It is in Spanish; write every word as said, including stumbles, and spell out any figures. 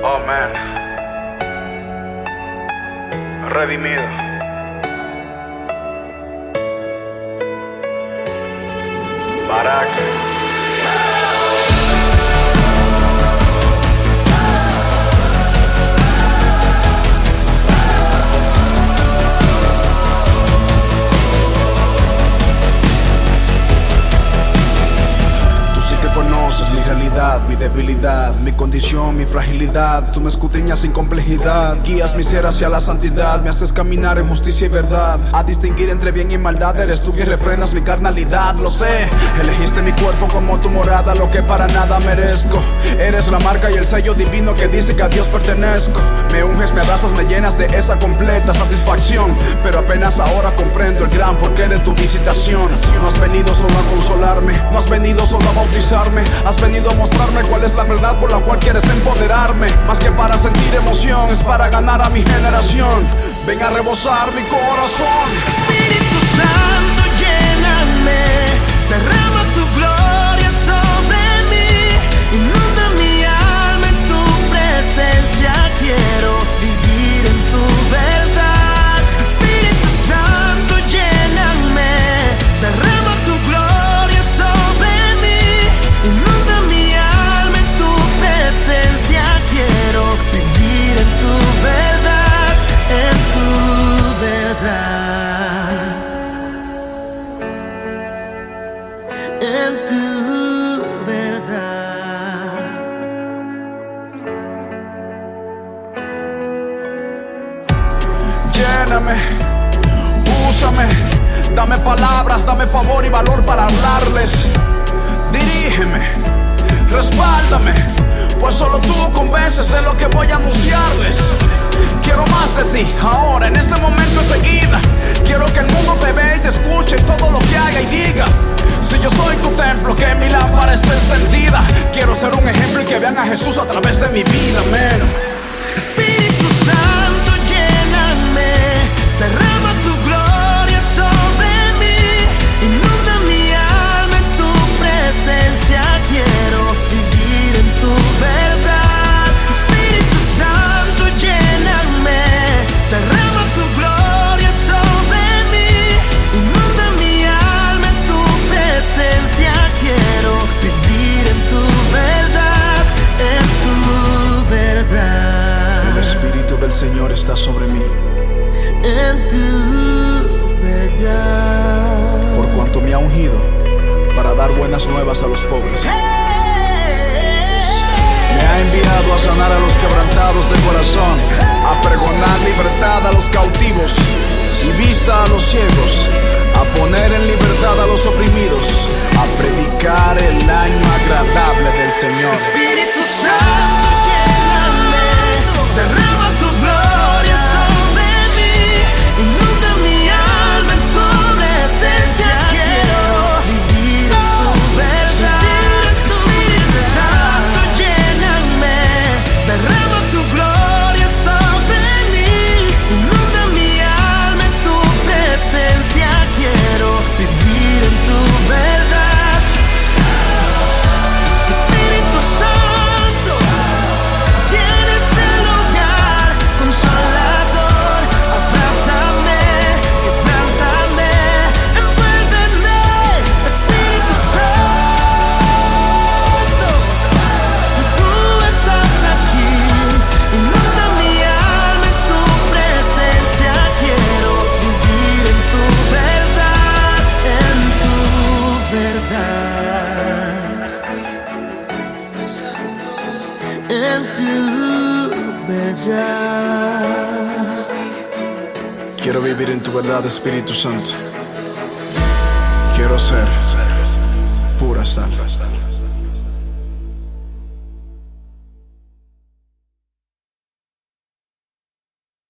Oh man, redimido. Barak. Mi debilidad, mi condición, mi fragilidad. Tú me escudriñas sin complejidad, guías mi ser hacia la santidad. Me haces caminar en justicia y verdad, a distinguir entre bien y maldad. Eres tú quien refrenas mi carnalidad, lo sé. Elegiste mi cuerpo como tu morada, lo que para nada merezco. Eres la marca y el sello divino que dice que a Dios pertenezco. Me unges, me abrazas, me llenas de esa completa satisfacción. Pero apenas ahora comprendo el gran porqué de tu visitación. No has venido solo a consolarme, no has venido solo a bautizarme. Has venido a mostrarme cuál es la verdad por la cual quieres empoderarme. Más que para sentir emoción, es para ganar a mi generación. Ven a rebosar mi corazón. Espíritu Santo, lléname, derrama tu gloria sobre mí. Inunda mi alma en tu presencia, quiero vivir en tu verdad. Espíritu Santo, lléname, derrama tu gloria sobre mí. Inunda mi alma en tu presencia, quiero vivir en tu verdad, en tu verdad, en tu verdad. Lléname, úsame, dame palabras, dame favor y valor para hablarles. Dirígeme, respáldame, pues solo tú convences de lo que voy a anunciarles. Quiero más de ti, ahora, en este momento enseguida. Quiero que el mundo te vea y te escuche en todo lo que haga y diga. Si yo soy tu templo, que mi lámpara esté encendida. Quiero ser un ejemplo y que vean a Jesús a través de mi vida, man. Espíritu Santo, lléname, derrama tu gloria sobre mí. Inunda mi alma en tu presencia, quiero vivir en tu verdad. Espíritu Santo, lléname, derrama tu gloria sobre mí. Inunda mi alma en tu presencia, quiero vivir en tu verdad, en tu verdad. El Espíritu del Señor está sobre mí, en tu verdad. por cuanto me ha ungido para dar buenas nuevas a los pobres. Me ha enviado a sanar a los quebrantados de corazón, a pregonar libertad a los cautivos y vista a los ciegos, a poner en libertad a los oprimidos, a predicar el año agradable del Señor. Espíritu Santo, lléname, derrama tu gloria sobre mí. Inunda mi alma en tu presencia, quiero vivir en tu verdad. Espíritu Santo, lléname, derrama tu gloria sobre mí. Inunda mi alma en tu presencia, quiero vivir en tu verdad. Espíritu Santo, llena este lugar, consolador, abrázame, quebrántame, envuélveme. Espíritu Santo, tú estás aquí, inunda mi alma en tu presencia, quiero vivir en tu verdad, en tu verdad, en tu verdad. Quiero vivir en tu verdad, Espíritu Santo. Quiero ser pura sal.